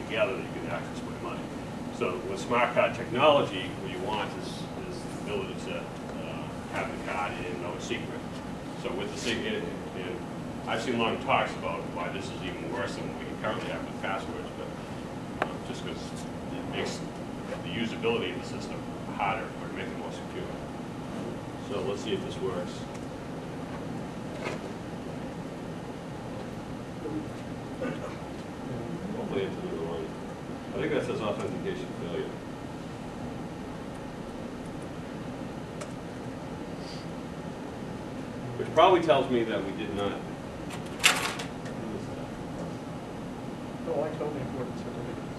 together that you can access my money. So with smart card technology, what you want is the ability to have the card and know a secret. So with the secret, and I've seen long talks about why this is even worse than what we currently have with passwords, but just because it makes the usability of the system harder or to make it more secure. So let's see if this works. Hopefully it's another one. I think that says authentication failure. Which probably tells me that we did not. Oh, I totally important certificates.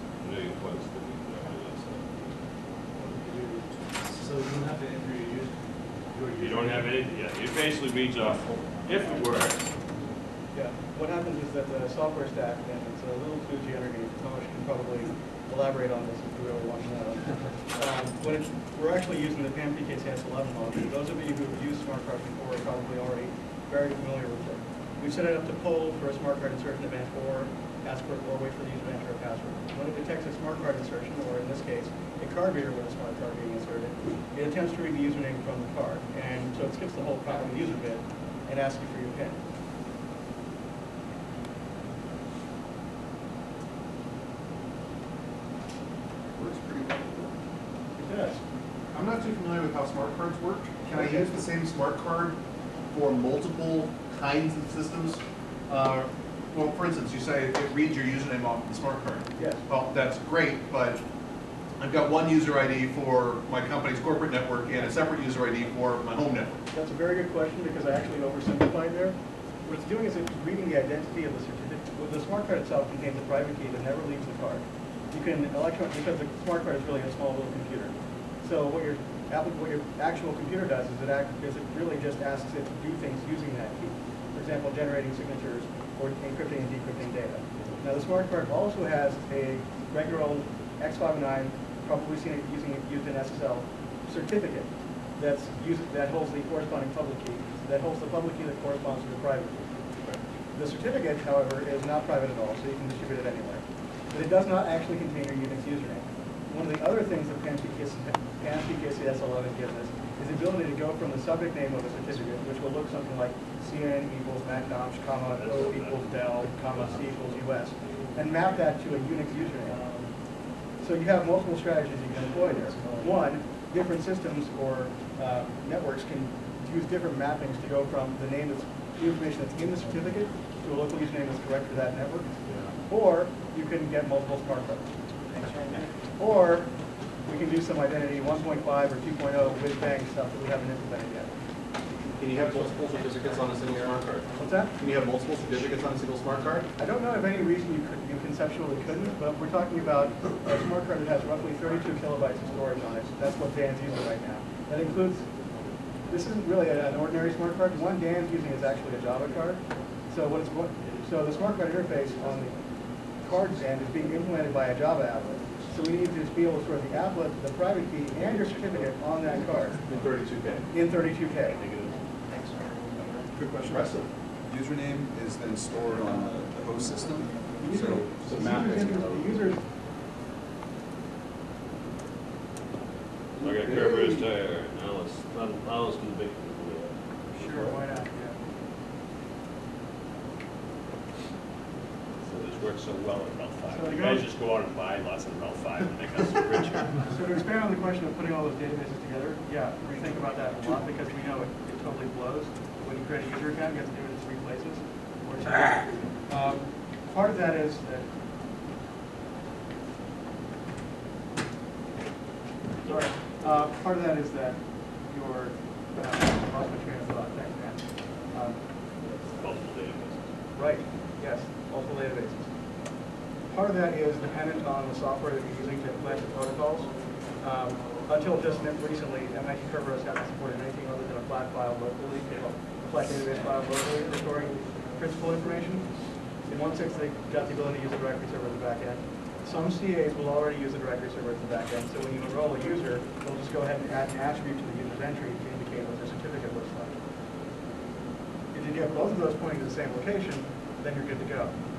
So you don't have to enter your user. You don't have anything yet. It basically reads off, if it were. Yeah, what happens is that the software stack, and it's a little kludgy underneath, Tomasz can probably elaborate on this if you really want to know. We're actually using the PAN-PKCS11 model. Those of you who have used smart cards before are probably already very familiar with it. We set it up to poll for a smart card insertion event or ask for or wait for the user to enter a password. When it detects a smart card insertion, or in this case, a card reader with a smart card being inserted, it attempts to read the username from the card. And so it skips the whole problem user bit and asks you for your PIN. Works pretty well. It does. I'm not too familiar with how smart cards work. Can I use the same smart card for multiple kinds of systems? Well, for instance, you say it reads your username off the smart card. Yes. Well, that's great, but I've got one user ID for my company's corporate network and a separate user ID for my home network. That's a very good question because I actually oversimplified there. What it's doing is it's reading the identity of the certificate. Well, the smart card itself contains a private key that never leaves the card. You can because the smart card is really a small little computer. So what your actual computer does is it really just asks it to do things using that key. For example, generating signatures or encrypting and decrypting data. Now the smart card also has a regular old X59, probably seen it used in SSL, certificate that holds the corresponding public key, that holds the public key that corresponds to the private key. The certificate, however, is not private at all, so you can distribute it anywhere. But it does not actually contain your Unix username. One of the other things that PAN-PKCS11 gives us is the ability to go from the subject name of a certificate, which will look something like CN equals MacDomsh, comma, O equals Dell, comma, C equals US, and map that to a Unix username. So you have multiple strategies you can employ there. One, different systems or networks can use different mappings to go from the name that's the information that's in the certificate to a local username that's correct for that network. Or you can get multiple smart cards. Or we can do some identity 1.5 or 2.0 with bang stuff that we haven't implemented yet. Can you have multiple certificates on a single smart card? What's that? Can you have multiple certificates on a single smart card? I don't know of any reason you conceptually couldn't, but we're talking about a smart card that has roughly 32 kilobytes of storage on it. That's what Dan's using right now. That includes, this isn't really an ordinary smart card. The one Dan's using is actually a Java card. So so the smart card interface on the card's end is being implemented by a Java applet. So we need to be able to store the applet, the private key, and your certificate on that card. In 32K. In 32K. Quick question. Impressive. Username is then stored on the host system. The users. Look at Kerber's tire. Now let's do the big thing. Sure, why not? Yeah. So this works so well in RHEL 5. So You you guys go- just go out and buy lots of RHEL 5 and make us richer. So to expand on the question of putting all those databases together, yeah, we think about that a lot because we know it totally blows. When you create a user account, you have to do it in 3 places. Or part of that is that. Sorry. Part of that is that your lost my train of thought. Thanks, man. Multiple databases. Right. Yes. Multiple databases. Part of that is dependent on the software that you're using to implement the protocols. Until just recently, MIT Kerberos hasn't supported anything other than a flat file locally, a flat database file locally for storing principal information. In 1.6, they got the ability to use a directory server at the back end. Some CAs will already use a directory server at the back end, so when you enroll a user, they'll just go ahead and add an attribute to the user's entry to indicate what their certificate looks like. If you get both of those pointing to the same location, then you're good to go.